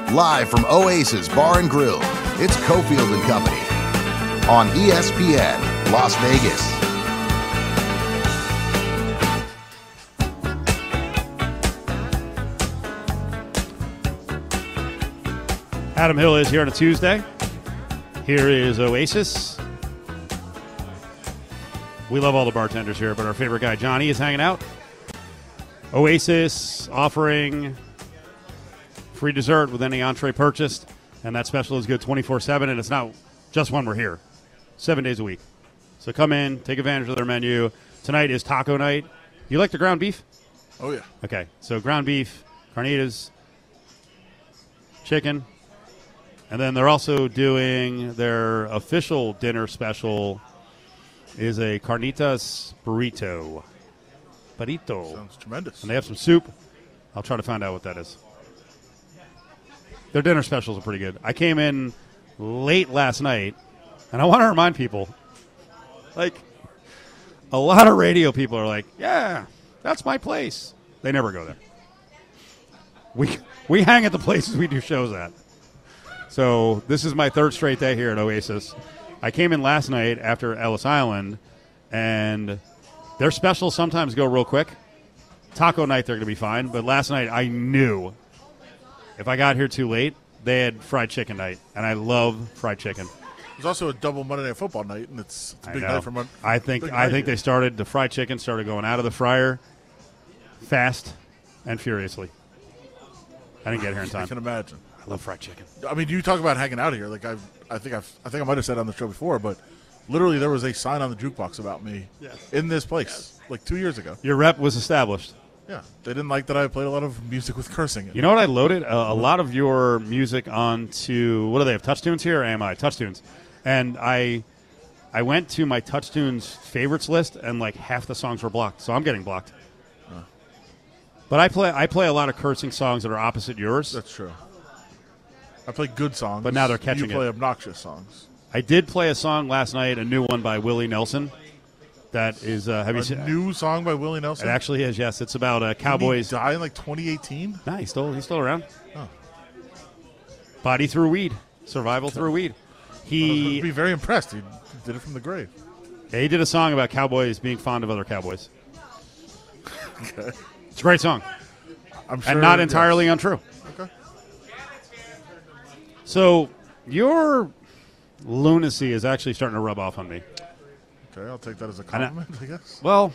Live from Oasis Bar and Grill, it's Cofield and Company on ESPN Las Vegas. Adam Hill is here on a Tuesday. Here is Oasis. We love all the bartenders here, but our favorite guy, Johnny, is hanging out. Oasis offering free dessert with any entree purchased, and that special is good 24/7, and it's not just when we're here, 7 days a week. So come in, take advantage of their menu. Tonight is taco night. You like the ground beef? Oh, yeah. Okay, so ground beef, carnitas, chicken, and then they're also doing their official dinner special is a carnitas burrito. Sounds tremendous. And they have some soup. I'll try to find out what that is. Their dinner specials are pretty good. I came in late last night, and I want to remind people, like, a lot of radio people are like, yeah, that's my place. They never go there. We hang at the places we do shows at. So this is my third straight day here at Oasis. I came in last night after Ellis Island, and their specials sometimes go real quick. Taco night, they're going to be fine. But last night, I knew if I got here too late, they had fried chicken night, and I love fried chicken. There's also a double Monday Night Football night, and it's a big night for Monday. I think the fried chicken started going out of the fryer fast and furiously. I didn't get here in time. I can imagine. I love fried chicken. I mean, you talk about hanging out here. Like I think I might have said on the show before, but literally there was a sign on the jukebox about me in this place like 2 years ago. Your rep was established. Yeah, they didn't like that I played a lot of music with cursing. You know what I loaded? A lot of your music onto, what do they have, TouchTunes here or AMI? TouchTunes. And I went to my TouchTunes favorites list, and like half the songs were blocked, so I'm getting blocked. But I play a lot of cursing songs that are opposite yours. That's true. I play good songs. But now they're catching it. You play obnoxious songs. I did play a song last night, a new one by Willie Nelson. That is, have you seen a new song by Willie Nelson? It actually is, yes. It's about Cowboys. Did he die in like 2018? Nah, he's still around. Oh. Body through weed. Survival through weed. I'd be very impressed. He did it from the grave. Yeah, he did a song about cowboys being fond of other cowboys. Okay. It's a great song. I'm sure. And not entirely untrue. Okay. So your lunacy is actually starting to rub off on me. Okay, I'll take that as a compliment, I guess. Well,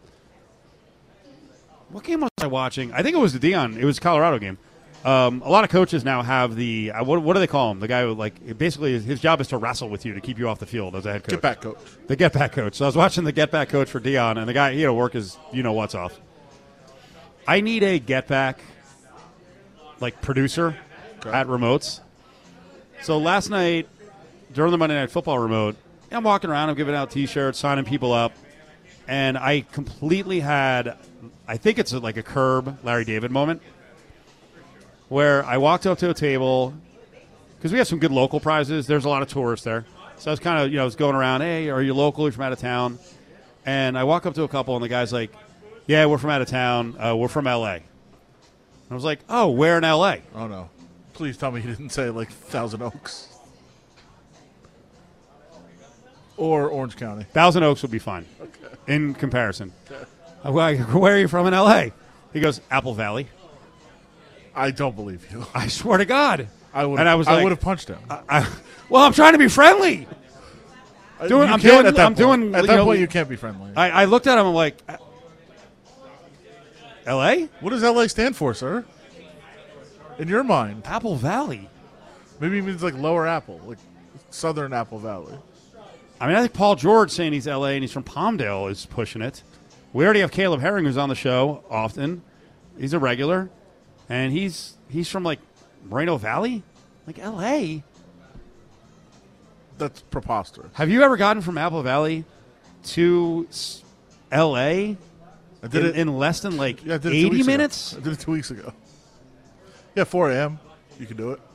what game was I watching? I think it was the Dion. It was a Colorado game. A lot of coaches now have the what do they call him? The guy who, like, basically his job is to wrestle with you to keep you off the field as a head coach. Get back coach. The get back coach. So I was watching the get back coach for Dion, and the guy he had to work his what's off. I need a get back like producer at remotes. So last night during the Monday Night Football remote, I'm walking around, I'm giving out T-shirts, signing people up, and I completely had, I think it's like a Curb Larry David moment, where I walked up to a table, because we have some good local prizes. There's a lot of tourists there. So I was kind of, I was going around, hey, are you local? Are you from out of town? And I walk up to a couple, and the guy's like, yeah, we're from out of town. We're from L.A. And I was like, oh, where in L.A.? Oh, no. Please tell me he didn't say, like, Thousand Oaks. Or Orange County. Thousand Oaks would be fine in comparison. Okay. Where are you from in L.A.? He goes, Apple Valley. I don't believe you. I swear to God. I would have punched him. Well, I'm trying to be friendly. At that point, you can't be friendly. I looked at him. I'm like, L.A.? What does L.A. stand for, sir? In your mind, Apple Valley. Maybe it means like Lower Apple, like Southern Apple Valley. I mean, I think Paul George saying he's L.A. and he's from Palmdale is pushing it. We already have Caleb Herring, who's on the show often. He's a regular, and he's from like Moreno Valley, like L.A. That's preposterous. Have you ever gotten from Apple Valley to L.A. in less than like 80 minutes? I did it 2 weeks ago. Yeah, 4 a.m. You can do it.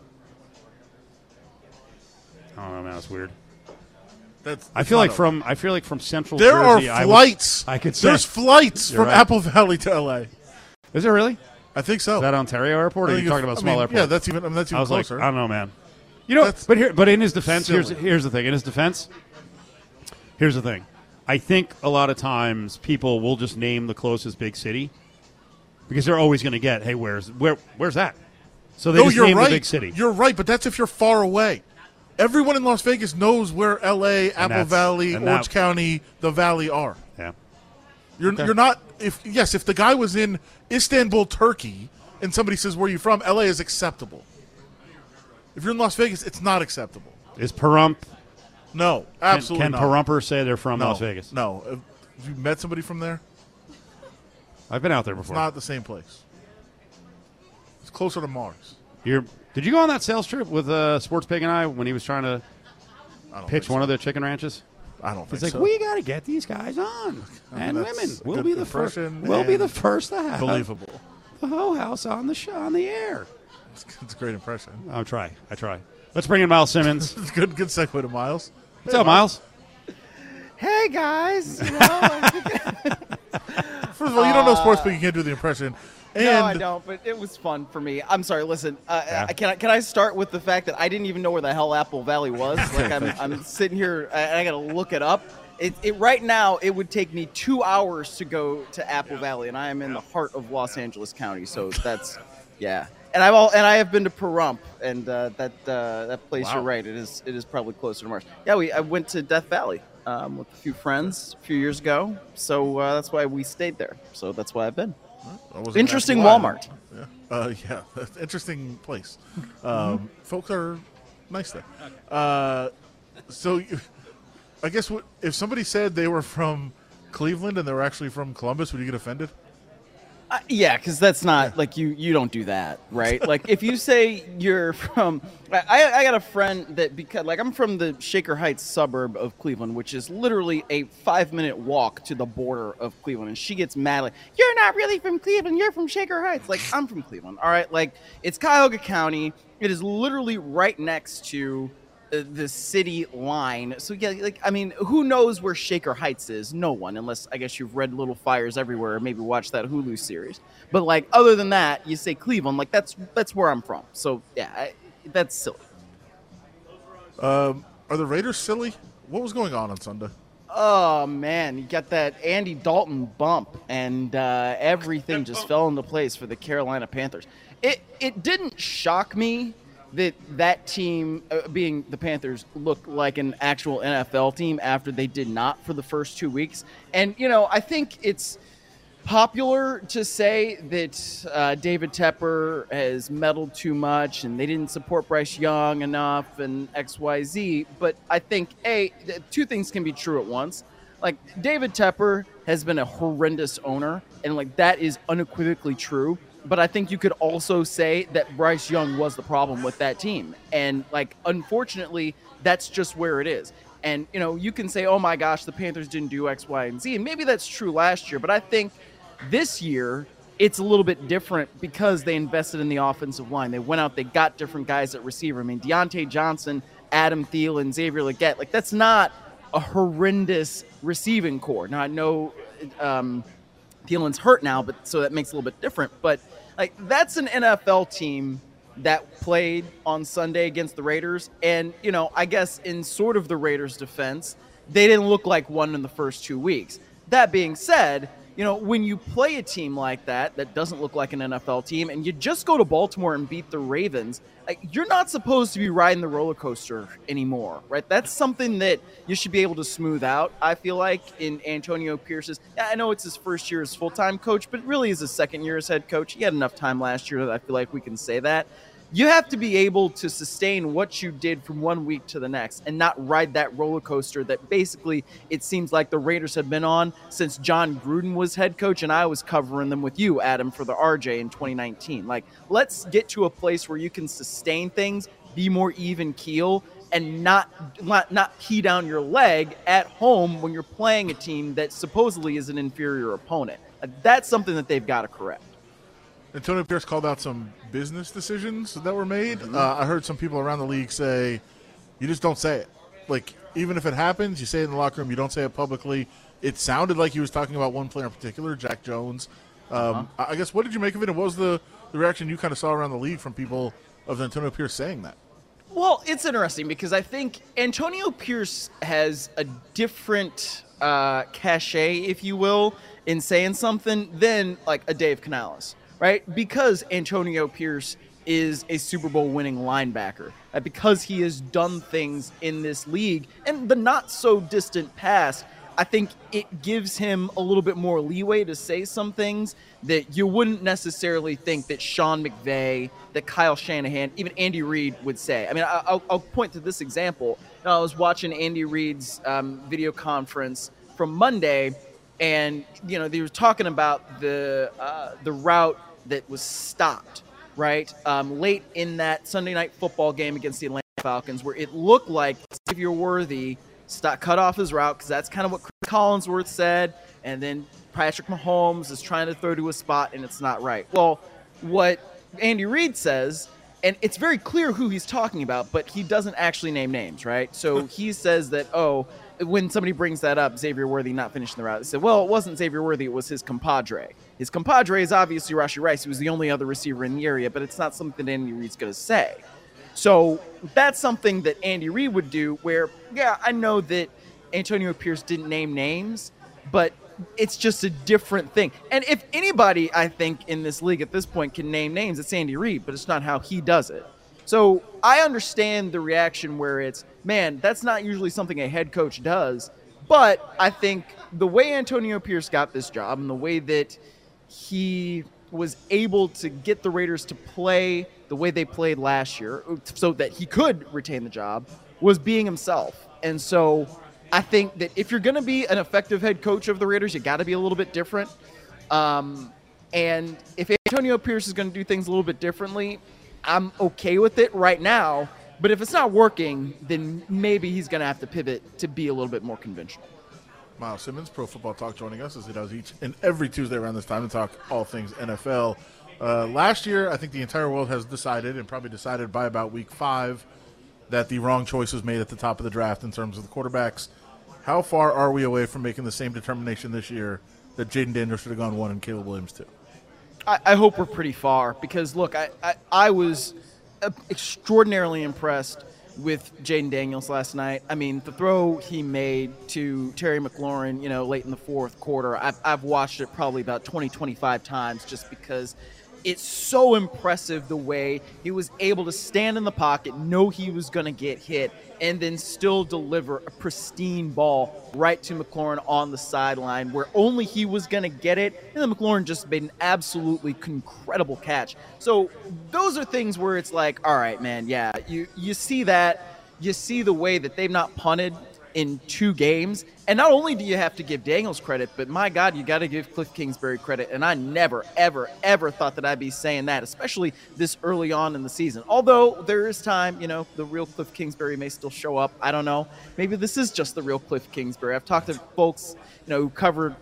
I don't know, man. That's weird. I feel like from Central there Jersey, are flights. I could say there's flights from right. Apple Valley to L.A. Is there really? I think so. Is that Ontario Airport, or are you talking about small airport? Yeah, that's even I was closer. like, I don't know, man. You know, but in his defense, here's the thing. In his defense, here's the thing. I think a lot of times people will just name the closest big city because they're always going to get, hey, where's that? So they just name the big city. You're right, but that's if you're far away. Everyone in Las Vegas knows where L.A., Apple Valley, Orange County, the Valley are. Yeah. You're not if the guy was in Istanbul, Turkey, and somebody says, where are you from? L.A. is acceptable. If you're in Las Vegas, it's not acceptable. Is Pahrump? No, absolutely not. Can Pahrumper say they're from Las Vegas? No. Have you met somebody from there? I've been out there before. It's not the same place. It's closer to Mars. Did you go on that sales trip with Sports Pig and I when he was trying to pitch one of the chicken ranches? I don't think so. It's like, we got to get these guys on. And women. We'll be the first. We'll be the first to have believable. The Ho House on the air. It's a great impression. I try. Let's bring in Miles Simmons. Good segue to Miles. What's up, Miles? Hey, guys. First of all, you don't know Sports Pig. You can't do the impression. No, I don't, but it was fun for me. I'm sorry, listen, can I start with the fact that I didn't even know where the hell Apple Valley was? Like, I'm sitting here, and I got to look it up. Right now, it would take me 2 hours to go to Apple Valley, and I am in the heart of Los Angeles County, so that's, yeah. And I have been to Pahrump, and that place, You're right, it is probably closer to Mars. Yeah, I went to Death Valley with a few friends a few years ago, so that's why we stayed there. So that's why I've been. Interesting Walmart. Yeah, interesting place. Folks are nice there. So, I guess if somebody said they were from Cleveland and they were actually from Columbus, would you get offended? Yeah, because that's not like you don't do that, right? Like if you say you're from, I got a friend that because I'm from the Shaker Heights suburb of Cleveland, which is literally a 5-minute walk to the border of Cleveland, and she gets mad like, you're not really from Cleveland, you're from Shaker Heights. Like I'm from Cleveland, all right? Like it's Cuyahoga County. It is literally right next to the city line. So yeah, who knows where Shaker Heights is? No one, unless I guess you've read Little Fires Everywhere or maybe watched that Hulu series. But other than that, you say Cleveland, that's where I'm from. So yeah, that's silly. Are the Raiders silly? What was going on Sunday? Oh man, you got that Andy Dalton bump, and everything just fell into place for the Carolina Panthers. It didn't shock me that team, being the Panthers, looked like an actual NFL team after they did not for the first 2 weeks. And, I think it's popular to say that David Tepper has meddled too much and they didn't support Bryce Young enough and XYZ. But I think, two things can be true at once. David Tepper has been a horrendous owner, and that is unequivocally true. But I think you could also say that Bryce Young was the problem with that team. And, unfortunately, that's just where it is. And, you can say, oh, my gosh, the Panthers didn't do X, Y, and Z. And maybe that's true last year. But I think this year it's a little bit different because they invested in the offensive line. They went out, they got different guys at receiver. Deontay Johnson, Adam Thielen, Xavier Legette. That's not a horrendous receiving core. Now, I know Thielen's hurt now, but so that makes it a little bit different. But that's an NFL team that played on Sunday against the Raiders. And, I guess in sort of the Raiders' defense, they didn't look like one in the first 2 weeks. That being said, when you play a team like that doesn't look like an NFL team, and you just go to Baltimore and beat the Ravens, you're not supposed to be riding the roller coaster anymore, right? That's something that you should be able to smooth out, I feel like, in Antonio Pierce's. I know it's his first year as full-time coach, but it really is his second year as head coach. He had enough time last year that I feel like we can say that. You have to be able to sustain what you did from 1 week to the next and not ride that roller coaster that basically it seems like the Raiders have been on since John Gruden was head coach and I was covering them with you, Adam, for the RJ in 2019. Let's get to a place where you can sustain things, be more even keel, and not pee down your leg at home when you're playing a team that supposedly is an inferior opponent. That's something that they've got to correct. Antonio Pierce called out some business decisions that were made. I heard some people around the league say, you just don't say it. Even if it happens, you say it in the locker room, you don't say it publicly. It sounded like he was talking about one player in particular, Jack Jones. I guess, what did you make of it, and what was the reaction you kind of saw around the league from people of Antonio Pierce saying that? Well, it's interesting because I think Antonio Pierce has a different cachet, if you will, in saying something than like a Dave Canales, right? Because Antonio Pierce is a Super Bowl winning linebacker, because he has done things in this league and the not so distant past. I think it gives him a little bit more leeway to say some things that you wouldn't necessarily think that Sean McVay, that Kyle Shanahan, even Andy Reid would say. I mean, I'll point to this example. I was watching Andy Reid's video conference from Monday, and they were talking about the route that was stopped, right, late in that Sunday Night Football game against the Atlanta Falcons, where it looked like Xavier Worthy cut off his route, because that's kind of what Chris Collinsworth said, and then Patrick Mahomes is trying to throw to a spot, and it's not right. Well, what Andy Reid says, and it's very clear who he's talking about, but he doesn't actually name names, right? So he says that, when somebody brings that up, Xavier Worthy not finishing the route, they said, well, it wasn't Xavier Worthy, it was his compadre. His compadre is obviously Rashee Rice, who was the only other receiver in the area, but it's not something Andy Reid's going to say. So that's something that Andy Reid would do where, yeah, I know that Antonio Pierce didn't name names, but it's just a different thing. And if anybody, I think, in this league at this point can name names, it's Andy Reid, but it's not how he does it. So I understand the reaction where it's, man, that's not usually something a head coach does. But I think the way Antonio Pierce got this job and the way that he was able to get the Raiders to play the way they played last year so that he could retain the job was being himself. And so I think that if you're going to be an effective head coach of the Raiders, you got to be a little bit different. And if Antonio Pierce is going to do things a little bit differently, I'm okay with it right now. But if it's not working, then maybe he's going to have to pivot to be a little bit more conventional. Miles Simmons, Pro Football Talk, joining us as he does each and every Tuesday around this time to talk all things NFL. Last year, I think the entire world has decided, and probably decided by about week 5, that the wrong choice was made at the top of the draft in terms of the quarterbacks. How far are we away from making the same determination this year that Jaden Daniels should have gone 1 and Caleb Williams 2? I hope we're pretty far because, look, I was extraordinarily impressed with Jaden Daniels last night. I mean, the throw he made to Terry McLaurin, late in the fourth quarter, I've watched it probably about 20, 25 times just because it's so impressive the way he was able to stand in the pocket, know he was going to get hit, and then still deliver a pristine ball right to McLaurin on the sideline where only he was going to get it, and then McLaurin just made an absolutely incredible catch. So those are things where it's like, all right, man, yeah, you see that. You see the way that they've not punted in 2 games. And not only do you have to give Daniels credit, but my God, you got to give Cliff Kingsbury credit. And I never, ever, ever thought that I'd be saying that, especially this early on in the season. Although there is time, the real Cliff Kingsbury may still show up. I don't know. Maybe this is just the real Cliff Kingsbury. I've talked to folks, who covered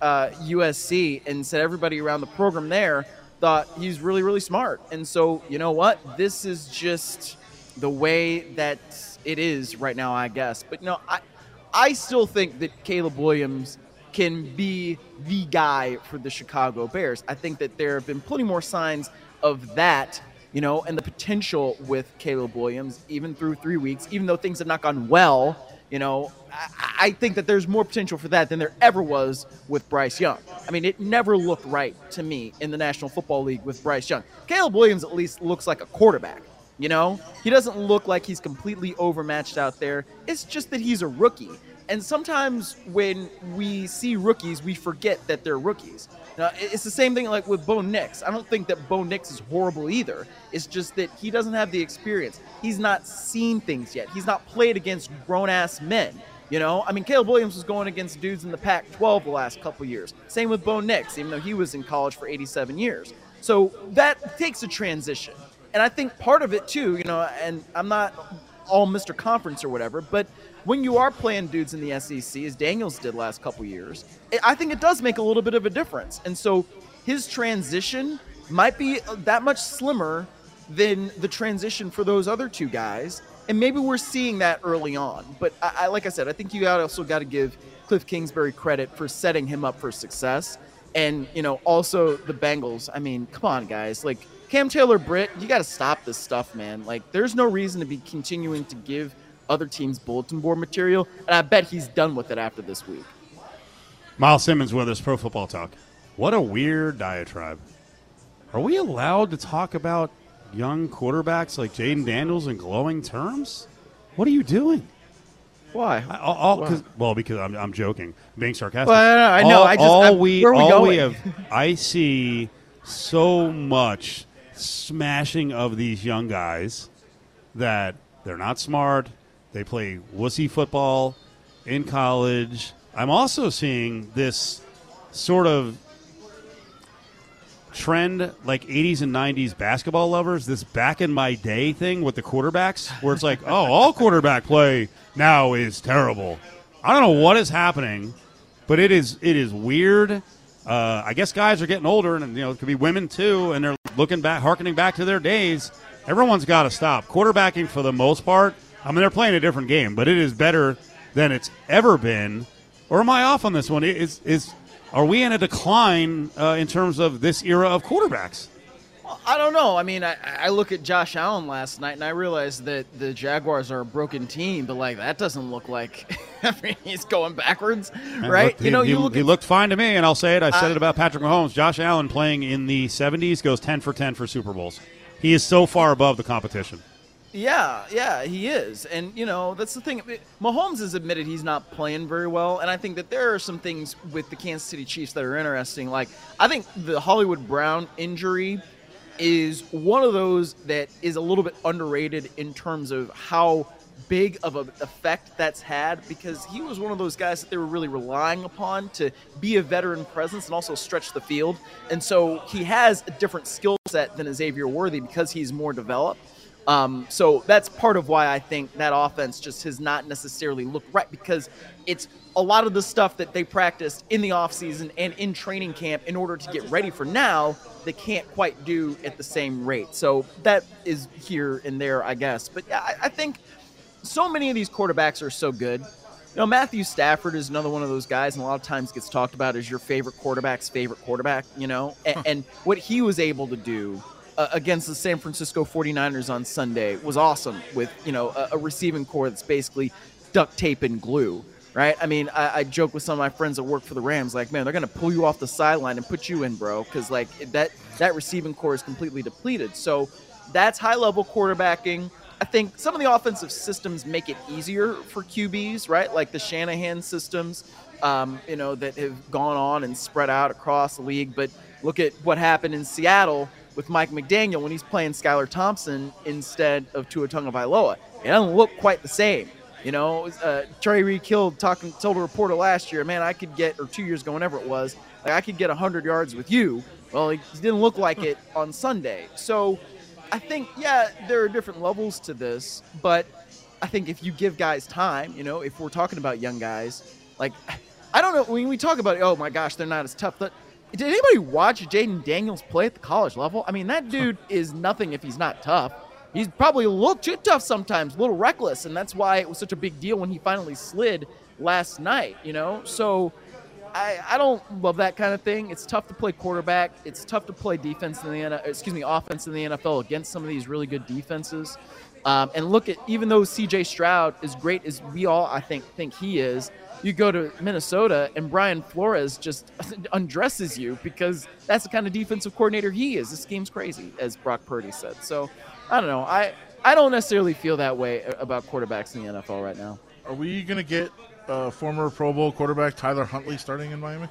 USC and said everybody around the program there thought he's really, really smart. And so, you know what? This is just the way that it is right now, I guess. But, I still think that Caleb Williams can be the guy for the Chicago Bears. I think that there have been plenty more signs of that, and the potential with Caleb Williams, even through 3 weeks, even though things have not gone well, I think that there's more potential for that than there ever was with Bryce Young. I mean, it never looked right to me in the National Football League with Bryce Young. Caleb Williams at least looks like a quarterback. He doesn't look like he's completely overmatched out there. It's just that he's a rookie. And sometimes when we see rookies, we forget that they're rookies. Now, it's the same thing like with Bo Nix. I don't think that Bo Nix is horrible either. It's just that he doesn't have the experience. He's not seen things yet. He's not played against grown-ass men. I mean, Caleb Williams was going against dudes in the Pac-12 the last couple years. Same with Bo Nix, even though he was in college for 87 years. So that takes a transition. And I think part of it, too, and I'm not all Mr. Conference or whatever, but when you are playing dudes in the SEC, as Daniels did last couple years, I think it does make a little bit of a difference. And so his transition might be that much slimmer than the transition for those other 2 guys. And maybe we're seeing that early on. But like I said, I think you also got to give Cliff Kingsbury credit for setting him up for success. And, also the Bengals. I mean, come on, guys. Like, Cam Taylor-Britt, you got to stop this stuff, man. Like, there's no reason to be continuing to give other teams bulletin board material, and I bet he's done with it after this week. Miles Simmons with us, Pro Football Talk. What a weird diatribe. Are we allowed to talk about young quarterbacks like Jaden Daniels in glowing terms? What are you doing? Why? Because I'm joking, being sarcastic. Well, I know. Where are we going? I see so much smashing of these young guys that they're not smart. They play wussy football in college. I'm also seeing this sort of trend like 80s and 90s basketball lovers, this back in my day thing with the quarterbacks where it's like, oh, all quarterback play now is terrible. I don't know what is happening, but it is weird. I guess guys are getting older, and it could be women too, and they're harkening back to their days. Everyone's got to stop. Quarterbacking, for the most part, I mean, they're playing a different game, but it is better than it's ever been. Or am I off on this one? Are we in a decline in terms of this era of quarterbacks? Well, I don't know. I mean, I look at Josh Allen last night, and I realized that the Jaguars are a broken team, but, that doesn't look like he's going backwards, right? He looked fine to me, and I'll say it. I said it about Patrick Mahomes. Josh Allen playing in the 70s goes 10 for 10 for Super Bowls. He is so far above the competition. Yeah, he is. And, that's the thing. Mahomes has admitted he's not playing very well, and I think that there are some things with the Kansas City Chiefs that are interesting. Like, I think the Hollywood Brown injury is one of those that is a little bit underrated in terms of how big of an effect that's had, because he was one of those guys that they were really relying upon to be a veteran presence and also stretch the field. And so he has a different skill set than Xavier Worthy because he's more developed. So that's part of why I think that offense just has not necessarily looked right, because it's a lot of the stuff that they practiced in the offseason and in training camp in order to get ready for now, they can't quite do at the same rate. So that is here and there, I guess. But yeah, I think so many of these quarterbacks are so good. Matthew Stafford is another one of those guys, and a lot of times gets talked about as your favorite quarterback's favorite quarterback, and what he was able to do against the San Francisco 49ers on Sunday was awesome with, a receiving core that's basically duct tape and glue, right? I mean, I joke with some of my friends that work for the Rams, like, man, they're going to pull you off the sideline and put you in, bro, because, that receiving core is completely depleted. So that's high-level quarterbacking. I think some of the offensive systems make it easier for QBs, right? Like the Shanahan systems, that have gone on and spread out across the league. But look at what happened in Seattle with Mike McDaniel when he's playing Skylar Thompson instead of Tua Tagovailoa. It doesn't look quite the same. Trey Reed told a reporter last year, man, I could get, or 2 years ago, whenever it was, I could get 100 yards with you. Well, he didn't look like it on Sunday. So I think, there are different levels to this, but I think if you give guys time, if we're talking about young guys, I don't know, when we talk about, oh my gosh, they're not as tough, but did anybody watch Jaden Daniels play at the college level? I mean, that dude is nothing if he's not tough. He's probably a little too tough sometimes, a little reckless, and that's why it was such a big deal when he finally slid last night, So I don't love that kind of thing. It's tough to play quarterback. It's tough to play offense in the NFL against some of these really good defenses. And look at, even though C.J. Stroud is great as we all, I think he is, you go to Minnesota and Brian Flores just undresses you because that's the kind of defensive coordinator he is. This game's crazy, as Brock Purdy said. So I don't know. I don't necessarily feel that way about quarterbacks in the NFL right now. Are we going to get former Pro Bowl quarterback Tyler Huntley starting in Miami?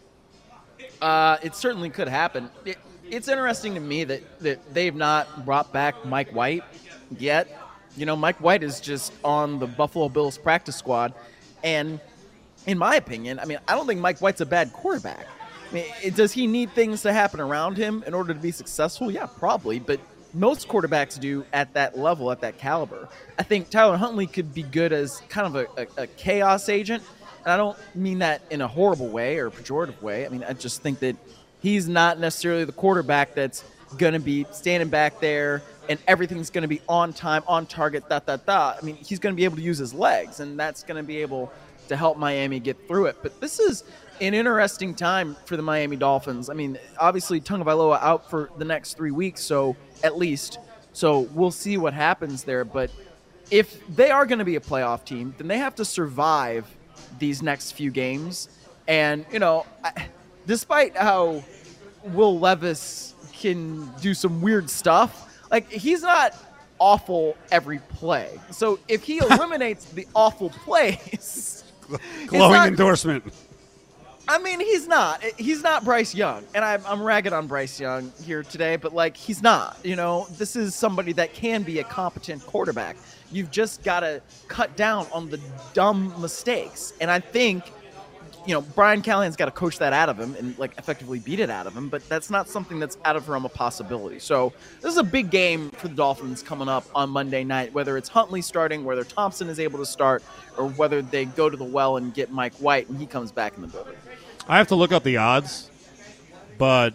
It certainly could happen. It's interesting to me that they've not brought back Mike White yet. Mike White is just on the Buffalo Bills practice squad, and in my opinion, I don't think Mike White's a bad quarterback. Does he need things to happen around him in order to be successful? Yeah, probably, but most quarterbacks do at that level, at that caliber. I think Tyler Huntley could be good as kind of a chaos agent, and I don't mean that in a horrible way or a pejorative way. I just think that he's not necessarily the quarterback that's going to be standing back there and everything's going to be on time, on target, he's going to be able to use his legs, and that's going to be able to help Miami get through it. But this is an interesting time for the Miami Dolphins. I mean, obviously Tagovailoa out for the next 3 weeks, so at least. So we'll see what happens there. But if they are going to be a playoff team, then they have to survive these next few games. And, despite how Will Levis can do some weird stuff, like, he's not awful every play. So if he eliminates the awful plays, Glowing endorsement. I mean, he's not Bryce Young, and I'm ragging on Bryce Young here today, but like, he's not. This is somebody that can be a competent quarterback. You've just got to cut down on the dumb mistakes, and I think Brian Callahan's got to coach that out of him and like effectively beat it out of him, but that's not something that's out of the realm of possibility. So this is a big game for the Dolphins coming up on Monday night, whether it's Huntley starting, whether Thompson is able to start, or whether they go to the well and get Mike White and he comes back in the building. I have to look up the odds, but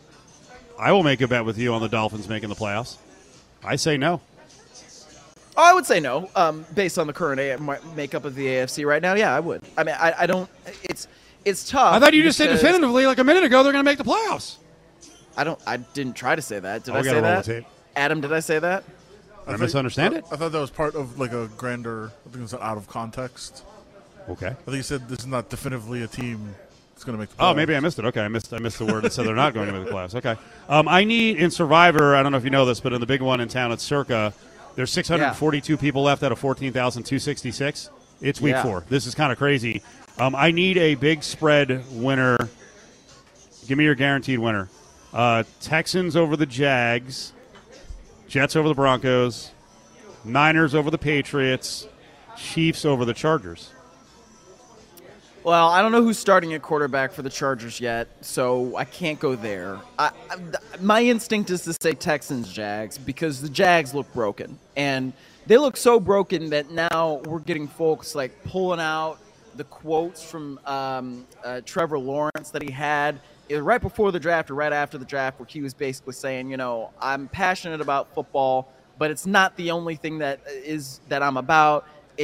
I will make a bet with you on the Dolphins making the playoffs. I say no. Oh, I would say no, based on the current makeup of the AFC right now. Yeah, I would. I mean, I don't. It's tough. I thought you just said definitively like a minute ago they're going to make the playoffs. I didn't try to say that. Did I gotta say roll that? the tape. Adam, did I say that? Did I misunderstand it? I thought that was part of like a grander. I think it was out of context. Okay. I think you said this is not definitively a team that's going to make the playoffs. Oh, maybe I missed it. Okay, I missed the word that said they're not going to make the playoffs. Okay. I need in Survivor. I don't know if you know this, but in the big one in town at Circa, there's 642 people left out of 14,266. It's week 4. This is kind of crazy. I need a big spread winner. Give me your guaranteed winner. Texans over the Jags, Jets over the Broncos, Niners over the Patriots, Chiefs over the Chargers. Well, I don't know who's starting at quarterback for the Chargers yet, so I can't go there. My instinct is to say Texans-Jags because the Jags look broken. And they look so broken that now we're getting folks like pulling out the quotes from Trevor Lawrence that he had either right before the draft or right after the draft, where he was basically saying, I'm passionate about football, but it's not the only thing that I'm about.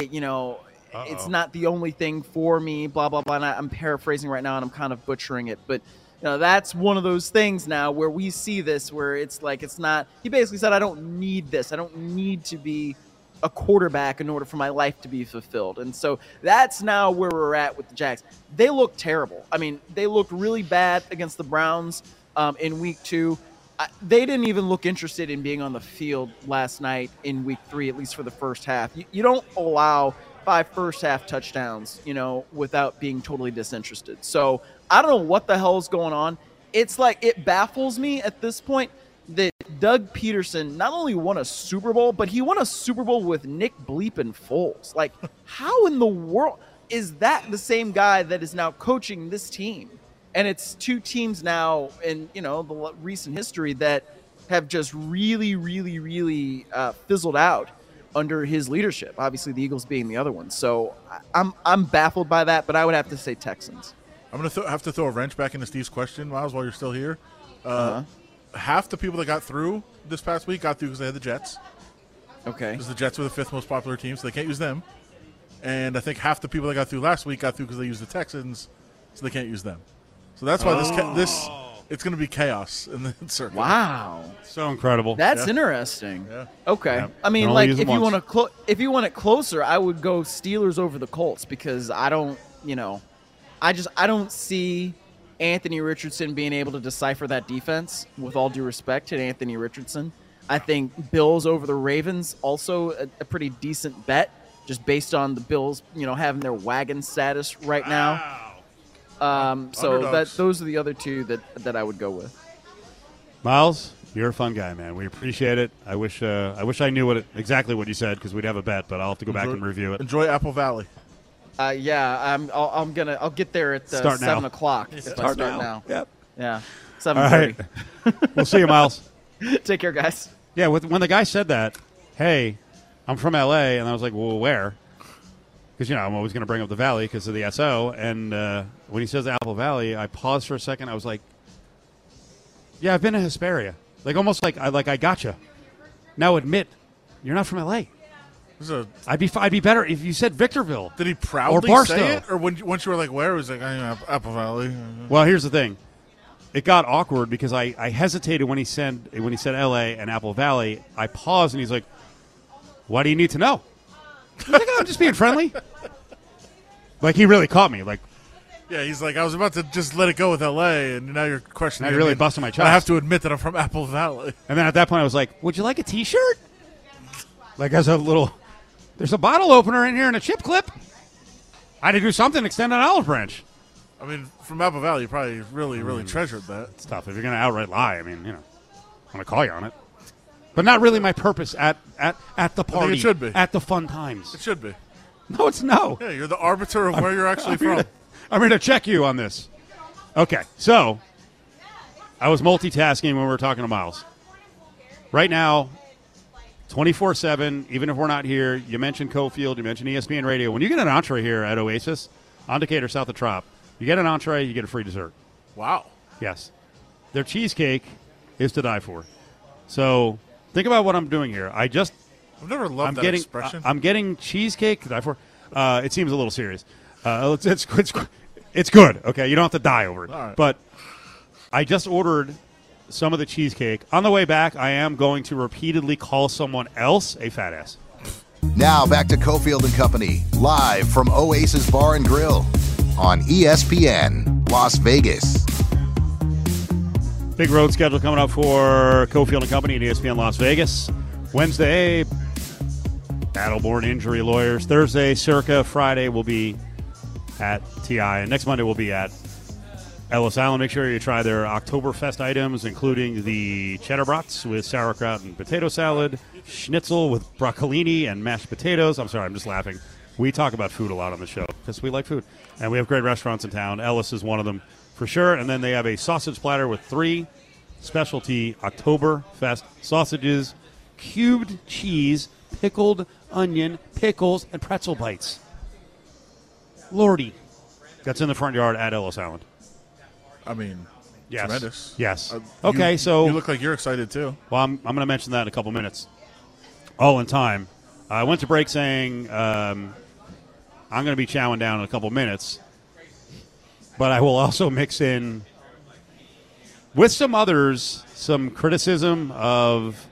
It's not the only thing for me, blah, blah, blah. And I'm paraphrasing right now, and I'm kind of butchering it. But that's one of those things now where we see this, where it's like it's not – he basically said, I don't need this. I don't need to be a quarterback in order for my life to be fulfilled. And so that's now where we're at with the Jags. They look terrible. I mean, they looked really bad against the Browns in week 2. They didn't even look interested in being on the field last night in week 3, at least for the first half. You don't allow – 5 first-half touchdowns, without being totally disinterested. So I don't know what the hell is going on. It's like it baffles me at this point that Doug Peterson not only won a Super Bowl, but he won a Super Bowl with Nick Bleepin' Foles. Like, how in the world is that the same guy that is now coaching this team? And it's 2 teams now in, the recent history that have just really, really, really fizzled out under his leadership, obviously the Eagles being the other one. So I'm baffled by that, but I would have to say Texans. I'm going to have to throw a wrench back into Steve's question, Miles, while you're still here. Half the people that got through this past week got through because they had the Jets. Okay. Because the Jets were the 5th most popular team, so they can't use them. And I think half the people that got through last week got through because they used the Texans, so they can't use them. So that's why this it's going to be chaos in the circuit. Wow. So incredible. That's interesting. Yeah. Okay. Yeah. I mean, Can like, only use if them you once. want it closer, I would go Steelers over the Colts because I don't, I don't see Anthony Richardson being able to decipher that defense, with all due respect to Anthony Richardson. I think Bills over the Ravens, also a pretty decent bet, just based on the Bills, having their wagon status right now. So those are the other 2 that I would go with. Miles, you're a fun guy, man. We appreciate it. I wish I knew exactly what you said because we'd have a bet, but I'll have to go back and review it. Enjoy Apple Valley. I'll get there at Start now. 7 o'clock. If I start now. Yep. Yeah. All 7:30. right. We'll see you, Miles. Take care, guys. Yeah, when the guy said that, hey, I'm from L.A., and I was like, well, where? Because, I'm always going to bring up the Valley because of the SO. And when he says Apple Valley, I paused for a second. I was like, yeah, I've been to Hesperia. Like, almost like I gotcha. Now admit, you're not from L.A. I'd be better if you said Victorville. Did he proudly Barstow. say it? Or once you were like, where? He was like, Apple Valley. Well, here's the thing. It got awkward because I hesitated when he said L.A. and Apple Valley. I paused, and he's like, "Why do you need to know?" I was like, "I'm just being friendly." Like, he really caught me. Like, Yeah, he's like, I was about to just let it go with L.A., and now you're questioning. Now you're really me. busting my chops. I have to admit that I'm from Apple Valley. And then at that point, I was like, "Would you like a T-shirt?" Like, as a little, there's a bottle opener in here and a chip clip. I had to do something to extend an olive branch. I mean, from Apple Valley, you probably really treasured that. It's tough. If you're going to outright lie, I mean, I'm going to call you on it. But not really my purpose at the party. it should be. At the fun times. It should be. No, it's no. Yeah, you're the arbiter of where you're actually from. I'm going to check you on this. Okay, so I was multitasking when we were talking to Miles. Right now, 24/7, even if we're not here, you mentioned Cofield, you mentioned ESPN Radio. When you get an entree here at Oasis, on Decatur, south of Trop, you get an entree, you get a free dessert. Wow. Yes. Their cheesecake is to die for. So think about what I'm doing here. I've never loved that expression. I'm getting cheesecake to die for. It seems a little serious. It's good. Okay, you don't have to die over it. All right. But I just ordered some of the cheesecake. On the way back, I am going to repeatedly call someone else a fat ass. Now back to Cofield and Company, live from Oasis Bar and Grill on ESPN Las Vegas. Big road schedule coming up for Cofield and Company at ESPN Las Vegas. Wednesday, Battleborn Injury Lawyers. Thursday, Circa. Friday will be at TI. And next Monday will be at Ellis Island. Make sure you try their Oktoberfest items, including the cheddar brats with sauerkraut and potato salad, schnitzel with broccolini and mashed potatoes. I'm sorry, I'm just laughing. We talk about food a lot on the show because we like food. And we have great restaurants in town. Ellis is one of them for sure. And then they have a sausage platter with 3 specialty Oktoberfest sausages, cubed cheese, pickled onion, pickles, and pretzel bites. Lordy. That's in the front yard at Ellis Island. I mean, Yes. tremendous. Yes. You so look like you're excited too. well, I'm going to mention that in a couple minutes. All in time. I went to break saying I'm going to be chowing down in a couple minutes, but I will also mix in with some others some criticism of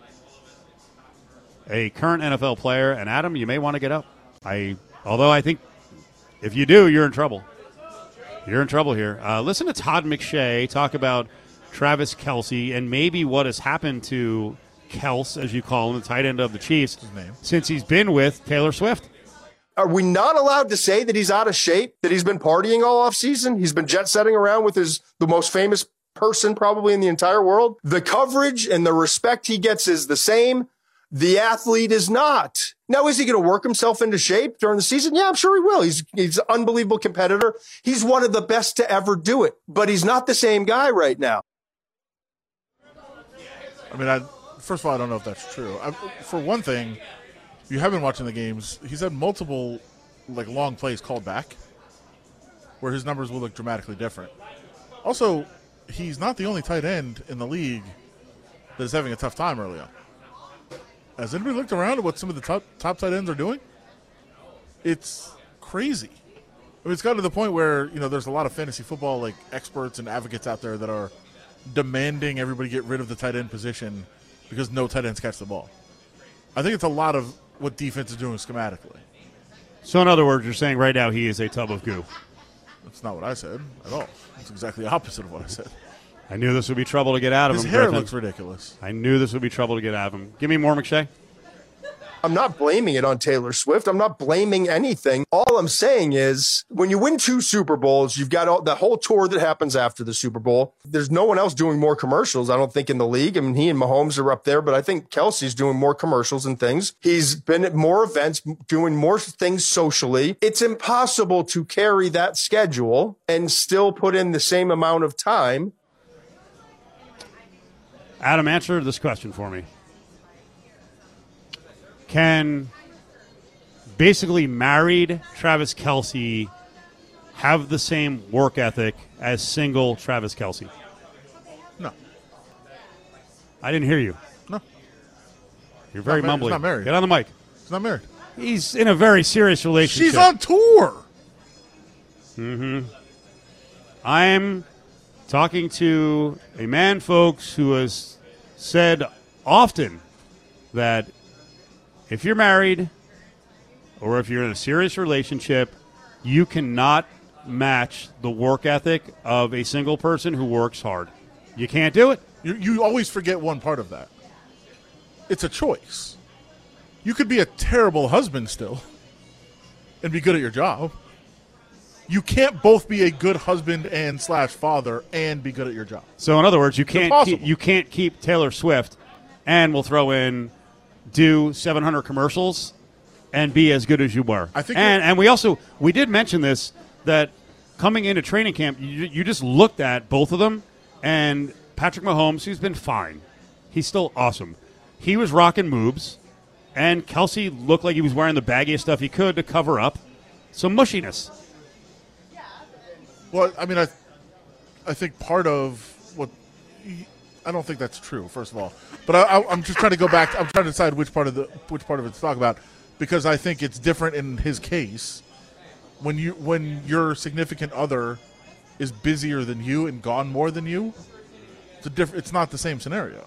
a current NFL player. And Adam, you may want to get up. Although I think if you do, you're in trouble. You're in trouble here. Listen to Todd McShay talk about Travis Kelce and maybe what has happened to Kels, as you call him, the tight end of the Chiefs, since he's been with Taylor Swift. Are we not allowed to say that he's out of shape, that he's been partying all offseason? He's been jet-setting around with the most famous person probably in the entire world. The coverage and the respect he gets is the same. The athlete is not. Now, is he going to work himself into shape during the season? Yeah, I'm sure he will. He's an unbelievable competitor. He's one of the best to ever do it, but he's not the same guy right now. I mean, first of all, I don't know if that's true. For one thing, if you have been watching the games, he's had multiple long plays called back where his numbers will look dramatically different. Also, he's not the only tight end in the league that is having a tough time early on. Has anybody looked around at what some of the top tight ends are doing? It's crazy. I mean, it's gotten to the point where, there's a lot of fantasy football experts and advocates out there that are demanding everybody get rid of the tight end position because no tight ends catch the ball. I think it's a lot of what defense is doing schematically. So, in other words, you're saying right now he is a tub of goo. That's not what I said at all. It's exactly the opposite of what I said. I knew this would be trouble to get out of His him. hair Griffin. looks ridiculous. I knew this would be trouble to get out of him. Give me more, McShay. I'm not blaming it on Taylor Swift. I'm not blaming anything. All I'm saying is when you win 2 Super Bowls, you've got the whole tour that happens after the Super Bowl. There's no one else doing more commercials, I don't think, in the league. I mean, he and Mahomes are up there, but I think Kelsey's doing more commercials and things. He's been at more events, doing more things socially. It's impossible to carry that schedule and still put in the same amount of time. Adam, answer this question for me. Can basically married Travis Kelce have the same work ethic as single Travis Kelce? No. I didn't hear you. No. You're very Not married. mumbling. He's not married. Get on the mic. He's not married. He's in a very serious relationship. She's on tour. I'm talking to a man, folks, who has said often that if you're married or if you're in a serious relationship, you cannot match the work ethic of a single person who works hard. You can't do it. You always forget one part of that. It's a choice. You could be a terrible husband still and be good at your job. You can't both be a good husband and / father and be good at your job. So, in other words, you impossible. can't keep Taylor Swift, and we'll throw in do 700 commercials and be as good as you were. I think and we did mention this, that coming into training camp, you just looked at both of them, and Patrick Mahomes, who's been fine, he's still awesome. He was rocking moves, and Kelsey looked like he was wearing the baggiest stuff he could to cover up some mushiness. Well, I mean, I think part of what I don't think that's true. First of all, but I'm just trying to go back. I'm trying to decide which part of it to talk about, because I think it's different in his case. When your significant other is busier than you and gone more than you, it's not the same scenario.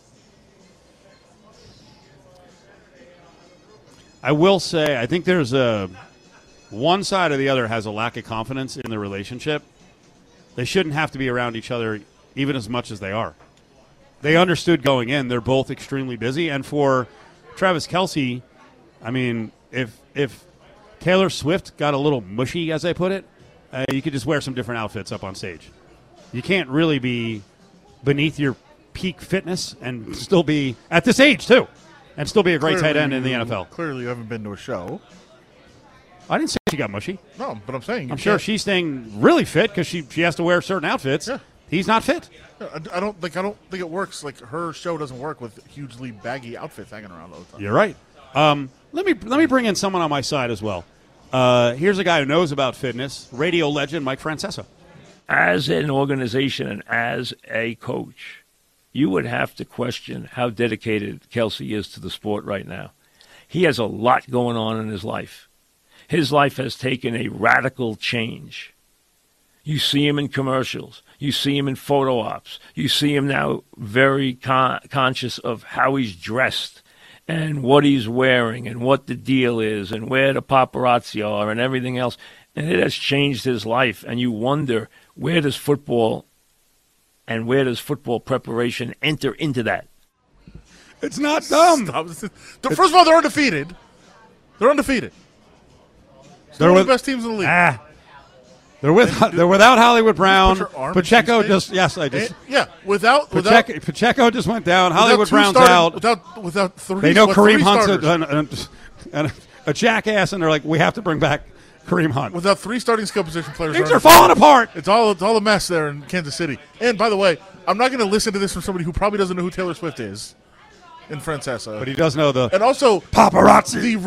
I will say, I think there's one side or the other has a lack of confidence in the relationship. They shouldn't have to be around each other even as much as they are. They understood going in. They're both extremely busy. And for Travis Kelce, I mean, if Taylor Swift got a little mushy, as I put it, you could just wear some different outfits up on stage. You can't really be beneath your peak fitness and still be, at this age too, and still be a great tight end in the NFL. Clearly you haven't been to a show. I didn't say she got mushy. No, but I'm saying I'm sure she's staying really fit because she has to wear certain outfits. Yeah. He's not fit. I don't think it works. Like, her show doesn't work with hugely baggy outfits hanging around all the time. You're right. Let me bring in someone on my side as well. Here's a guy who knows about fitness, radio legend Mike Francesa. As an organization and as a coach, you would have to question how dedicated Kelsey is to the sport right now. He has a lot going on in his life. His life has taken a radical change. You see him in commercials. You see him in photo ops. You see him now very conscious of how he's dressed and what he's wearing and what the deal is and where the paparazzi are and everything else. And it has changed his life. And you wonder, where does football and where does football preparation enter into that? It's not dumb. First of all, they're undefeated. They're undefeated. They're one of the best teams in the league. They're without Hollywood Brown. Pacheco without Pacheco just went down. Hollywood Brown's out. Without three. They know Kareem Hunt's a jackass, and they're like, we have to bring back Kareem Hunt. Without three starting skill position players, things are falling apart. It's all a mess there in Kansas City. And by the way, I'm not going to listen to this from somebody who probably doesn't know who Taylor Swift is. In Francesa. But he does know the and also paparazzi. The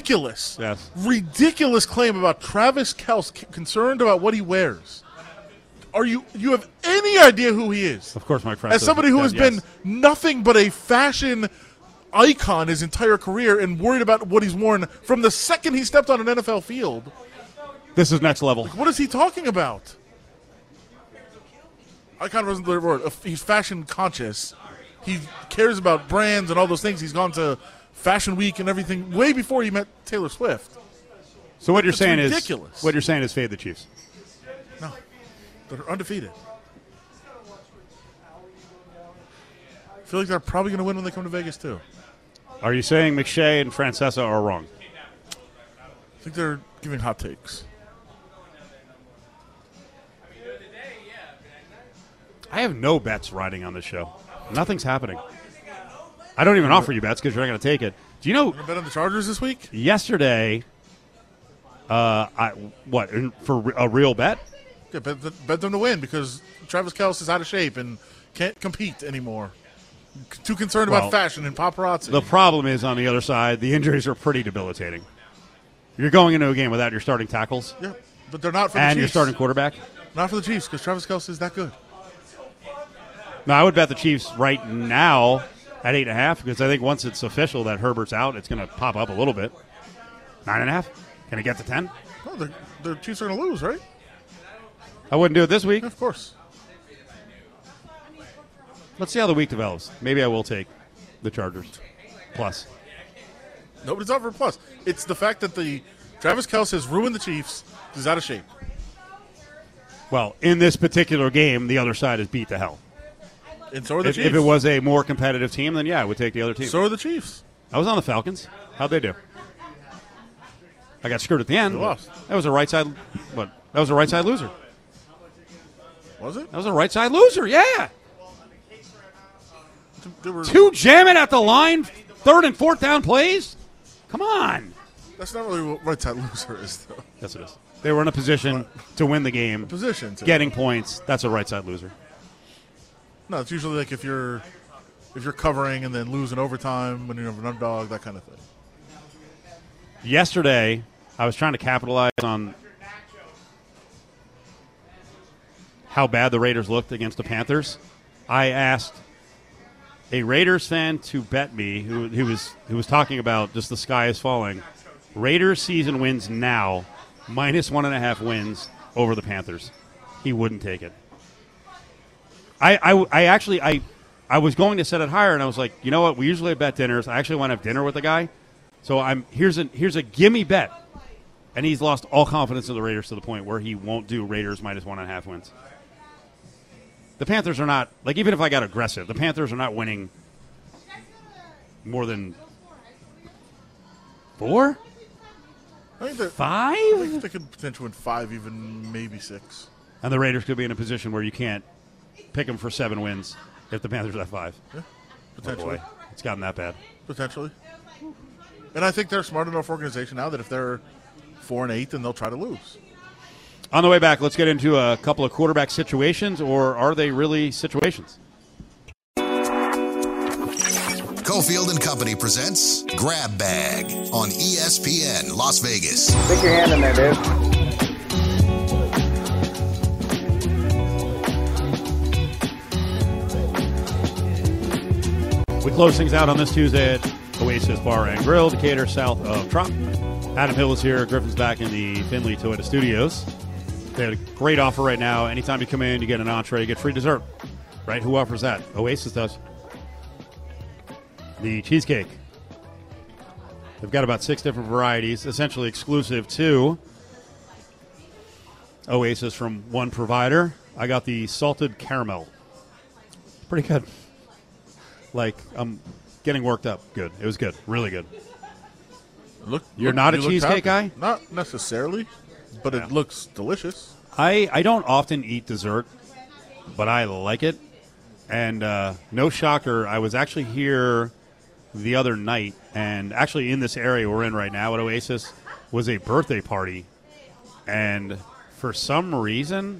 ridiculous claim about Travis Kelce concerned about what he wears. You have any idea who he is? Of course, Mike Francesa. As somebody who has been nothing but a fashion icon his entire career and worried about what he's worn from the second he stepped on an NFL field. This is next level. What is he talking about? Icon wasn't the word. He's fashion conscious. He cares about brands and all those things. He's gone to Fashion Week and everything way before he met Taylor Swift. So what you're saying ridiculous. is what you're saying is fade the Chiefs. No, they're undefeated. I feel like they're probably going to win when they come to Vegas too. Are you saying McShay and Francesa are wrong? I think they're giving hot takes. I have no bets riding on this show. Nothing's happening. I don't even offer you bets because you're not going to take it. Do you know? You're going to bet on the Chargers this week? Yesterday, for a real bet? Yeah, bet them to win because Travis Kelce is out of shape and can't compete anymore. Too concerned about fashion and paparazzi. The problem is on the other side, the injuries are pretty debilitating. You're going into a game without your starting tackles. Yeah, but they're not for the Chiefs. And your starting quarterback. Not for the Chiefs because Travis Kelce is that good. No, I would bet the Chiefs right now at 8.5 because I think once it's official that Herbert's out, it's going to pop up a little bit. 9.5? Can it get to 10? No, the Chiefs are going to lose, right? I wouldn't do it this week. Yeah, of course. Let's see how the week develops. Maybe I will take the Chargers. Plus. No, but it's not for plus. It's the fact that the Travis Kelce has ruined the Chiefs. He's out of shape. Well, in this particular game, the other side is beat to hell. And so are the Chiefs. If it was a more competitive team, then yeah, I would take the other team. So are the Chiefs. I was on the Falcons. How'd they do? I got screwed at the end. They lost. That was a right side. What? That was a right side loser. Was it? That was a right side loser. Yeah. They were, Two jam it at the line, 3rd and 4th down plays. Come on. that's not really what right side loser is, though. Yes, it is. They were in a position to win the game, Position. To, getting points. That's a right side loser. No, it's usually like if you're covering and then losing overtime when you're an underdog, that kind of thing. Yesterday, I was trying to capitalize on how bad the Raiders looked against the Panthers. I asked a Raiders fan to bet me, who was talking about just the sky is falling. Raiders season wins now, -1.5 wins over the Panthers. He wouldn't take it. I was going to set it higher, and I was like, you know what? We usually bet dinners. I actually want to have dinner with the guy, so here's a gimme bet, and he's lost all confidence in the Raiders to the point where he won't do Raiders -1.5 wins. The Panthers are not, like, even if I got aggressive, the Panthers are not winning more than 4? I think 5? they could potentially win 5, even maybe 6. And the Raiders could be in a position where you can't pick them for 7 wins if the Panthers have 5. Yeah, Oh potentially. boy, it's gotten that bad. Potentially. And I think they're a smart enough organization now that if they're 4-8, then they'll try to lose. On the way back, let's get into a couple of quarterback situations, or are they really situations? Cofield and Company presents Grab Bag on ESPN Las Vegas. Stick your hand in there, dude. We close things out on this Tuesday at Oasis Bar and Grill, Decatur, south of Trop. Adam Hill is here. Griffin's back in the Findlay Toyota Studios. They have a great offer right now. Anytime you come in, you get an entree, you get free dessert. Right? Who offers that? Oasis does. The cheesecake. They've got about 6 different varieties, essentially exclusive to Oasis from one provider. I got the salted caramel. Pretty good. Like, I'm getting worked up. Good. It was good. Really good. You're not a cheesecake guy? Not necessarily, but it looks delicious. I don't often eat dessert, but I like it. And no shocker, I was actually here the other night, and actually in this area we're in right now at Oasis was a birthday party. And for some reason,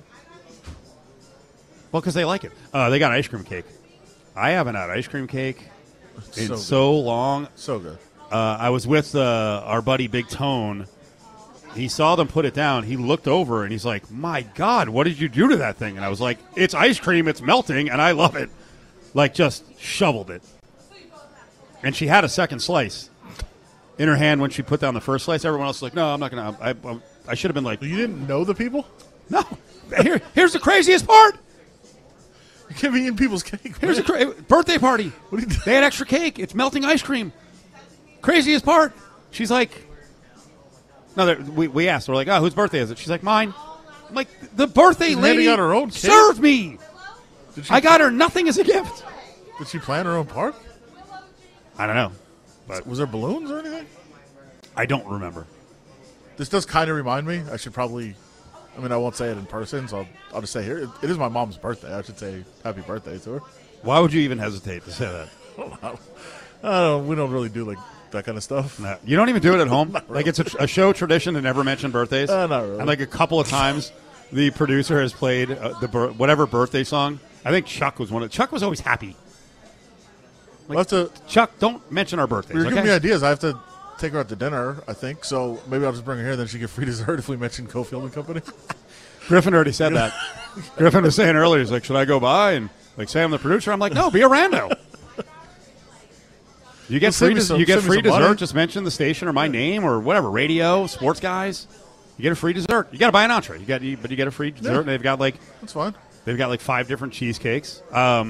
well, because they like it, they got ice cream cake. I haven't had ice cream cake in so long. So good. I was with our buddy Big Tone. He saw them put it down. He looked over, and he's like, my God, what did you do to that thing? And I was like, it's ice cream. It's melting, and I love it. Like, just shoveled it. And she had a second slice in her hand when she put down the first slice. Everyone else was like, no, I'm not going to. I should have been like. You didn't know the people? No. Here's the craziest part. You can't be eating people's cake. Here's a birthday party. They had extra cake. It's melting ice cream. Craziest part. She's like, no, we asked. We're like, oh, whose birthday is it? She's like, mine. I'm like, the birthday lady got her own cake? served me. I got her nothing as a gift. Did she plan her own park? I don't know. But Was there balloons or anything? I don't remember. This does kind of remind me. I should probably, I won't say it in person, so I'll just say here. It is my mom's birthday. I should say happy birthday to her. Why would you even hesitate to say that? We don't really do like that kind of stuff. No. You don't even do it at home? Not Like it's a show tradition to never mention birthdays? Not really. And like a couple of times, the producer has played whatever birthday song. I think Chuck was one of Chuck was always happy. We'll have to, Chuck, don't mention our birthdays, you're okay? giving me ideas. I have to take her out to dinner, I think. So maybe I'll just bring her here, then she get free dessert if we mention Cofield and Company. Griffin already said that. Griffin was saying earlier, he's like, should I go by and like say I'm the producer? I'm like, no, be a rando. You get Well, free. send me You get some free money. dessert. Just mention the station or my name or whatever. Radio, sports guys. You get a free dessert. You got to buy an entree. But you get a free dessert. Yeah. And they've got That's fine. 5 different cheesecakes.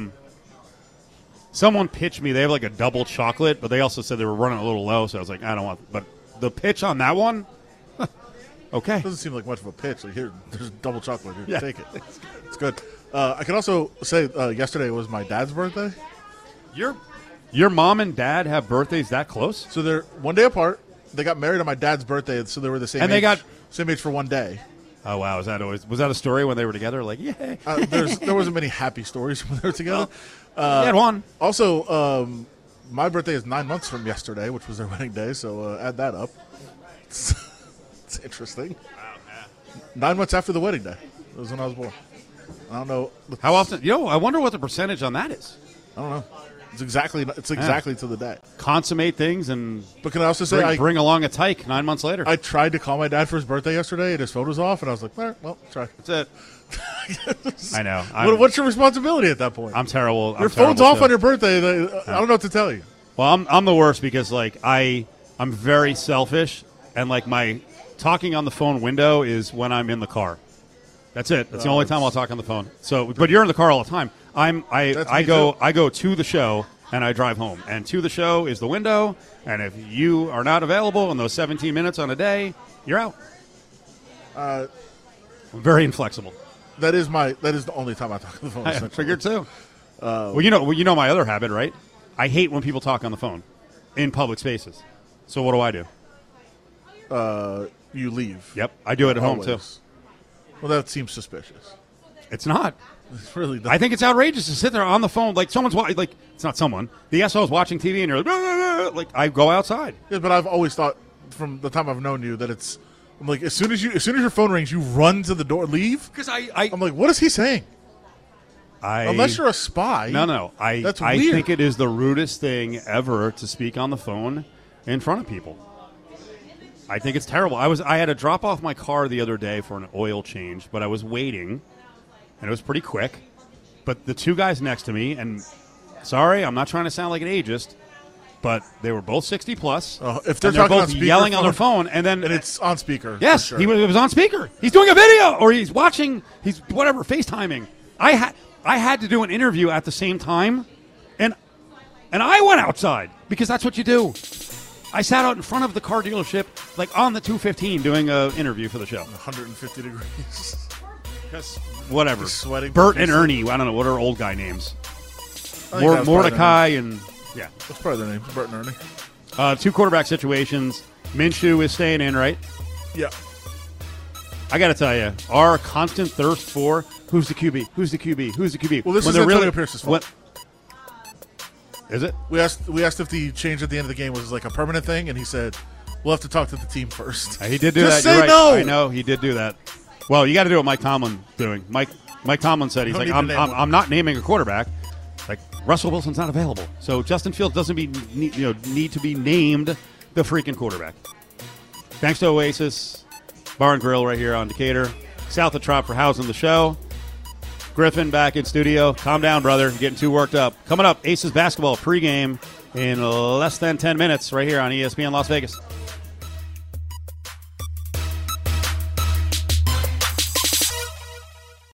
Someone pitched me. They have like a double chocolate, but they also said they were running a little low. So I was like, I don't want. But the pitch on that one, okay. Doesn't seem like much of a pitch. Like here, there's double chocolate. Here, Yeah. take it. It's good. I can also say yesterday was my dad's birthday. Your mom and dad have birthdays that close? So they're one day apart. They got married on my dad's birthday, so they were the same. And age, they got- same age for one day. Oh wow, was that a story when they were together? Like, yay. There wasn't many happy stories when they were together. You had one. Also, my birthday is 9 months from yesterday, which was their wedding day. So add that up. It's interesting. 9 months after the wedding day. That was when I was born. I don't know How often? I wonder what the percentage on that is. I don't know. It's exactly to the day. Consummate things and But can I also say bring along a tyke 9 months later. I tried to call my dad for his birthday yesterday, and his phone was off, and I was like, all right, well, try. That's it. I know. What's your responsibility at that point? I'm terrible. Your phone's off on your birthday. I don't know what to tell you. Well, I'm the worst because like I'm very selfish and like my talking on the phone window is when I'm in the car. That's it. That's the only time I'll talk on the phone. So, but you're in the car all the time. I go to the show and I drive home. And to the show is the window. And if you are not available in those 17 minutes on a day, you're out. I'm very inflexible. That is the only time I talk on the phone. I essentially. figured too. Well, you know my other habit, right? I hate when people talk on the phone in public spaces. So what do? You leave. Yep, I do it at home too. Always. Well, that seems suspicious. It's not. It really does. I think it's outrageous to sit there on the phone like someone's like it's not someone. The SO is watching TV and you're like, "Blah, blah, blah." Like I go outside. Yeah, but I've always thought from the time I've known you that I'm like as soon as your phone rings, you run to the door, leave. Because I'm like, what is he saying? Unless you're a spy. No. That's I weird. think it is the rudest thing ever to speak on the phone in front of people. I think it's terrible. I had to drop off my car the other day for an oil change, but I was waiting, and it was pretty quick. But the two guys next to me, and sorry, I'm not trying to sound like an ageist, but they were both 60 plus. If they're and they're talking both on speaker yelling on phone, their phone, and then it's on speaker. yes, for sure. it was on speaker. He's doing a video, or he's watching. He's whatever FaceTiming. I had to do an interview at the same time, and I went outside because that's what you do. I sat out in front of the car dealership, like on the 215, doing an interview for the show. 150 degrees. Because whatever, Just sweating Bert and profusely. Ernie. I don't know what are old guy names. I think that was part of their Mordecai and yeah. That's part of their names, Bert and Ernie. 2 quarterback situations. Minshew is staying in, right? Yeah. I got to tell you, our constant thirst for who's the QB, who's the QB, who's the QB. Well, this When is they're Antonio Pierce's fault. Is it? We asked if the change at the end of the game was like a permanent thing, and he said, "We'll have to talk to the team first." He did do Just that. You're say right. no. I know he did do that. Well, you got to do what Mike Tomlin doing. Mike Tomlin said he's Don't like, need to name one. I'm not naming a quarterback. Like Russell Wilson's not available, so Justin Fields doesn't need to be named the freaking quarterback. Thanks to Oasis Bar and Grill right here on Decatur, south of Trop for housing the show. Griffin back in studio. Calm down, brother. You're getting too worked up. Coming up, Aces basketball pregame in less than 10 minutes right here on ESPN Las Vegas.